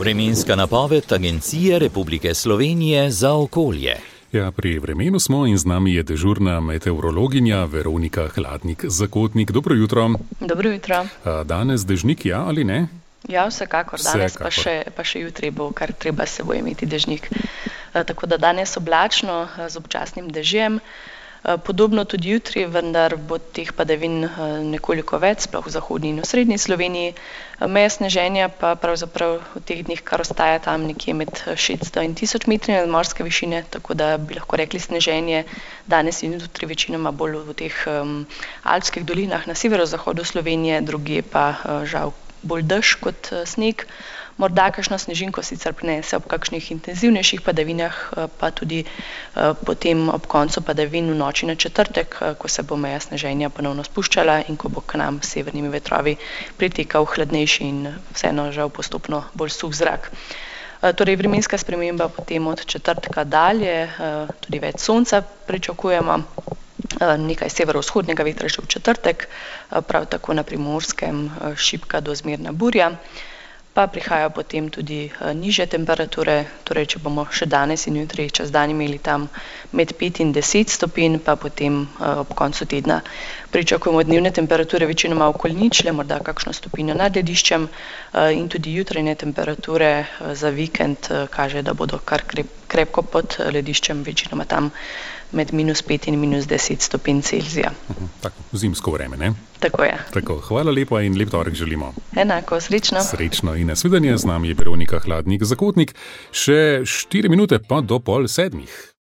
Vremenska napoved Agencije Republike Slovenije za okolje. Ja, pri vremenu smo in z nami je dežurna meteorologinja Veronika Hladnik-Zakotnik. Dobro jutro. Dobro jutro. Danes dežnik, ja ali ne? Ja, vsekakor. Danes pa še jutri bo, kar treba se bo imeti dežnik. Tako da danes oblačno z občasnim dežjem. Podobno tudi jutri, vendar bo teh padavin nekoliko več, sploh v zahodni in v srednji Sloveniji. Meja sneženja pa pravzaprav v teh dneh kar ostaja tam nekje med 600 in 1000 metri nadmorske višine, tako da bi lahko rekli sneženje danes in jutri večinoma bolj v teh alpskih dolinah na severozahodu Slovenije, drugje pa žal bolj dež kot sneg. Morda kakšno snežinko sicer prinese ob kakšnih intenzivnejših padavinah, pa tudi potem ob koncu padavin v noči na četrtek, ko se bo meja sneženja ponovno spuščala in ko bo k nam s severnimi vetrovi pritekal hladnejši in vseeno žal postopno bolj suh zrak. Torej vremenska sprememba potem od četrtka dalje, tudi več sonca pričakujemo, nekaj severovzhodnega vetra že v četrtek, prav tako na Primorskem šibka do zmerna burja. Pa prihajajo potem tudi nižje temperature, torej če bomo še danes in jutri čez dan imeli tam med 5 in 10 stopinj, pa potem ob koncu tedna pričakujemo dnevne temperature večinoma okoli ničle, morda kakšno stopinjo nad lediščem in tudi jutranje temperature za vikend kaže, da bodo kar krepko pod lediščem, večinoma tam med -5 in -10 stopinj Celzija. Tako, zimsko vreme, ne? Tako je. Tako, hvala lepa in lep torek želimo. Enako, srečno. Srečno in nasvidenje, z nami je Veronika Hladnik-Zakotnik. Še 4 minute pa do 6:30.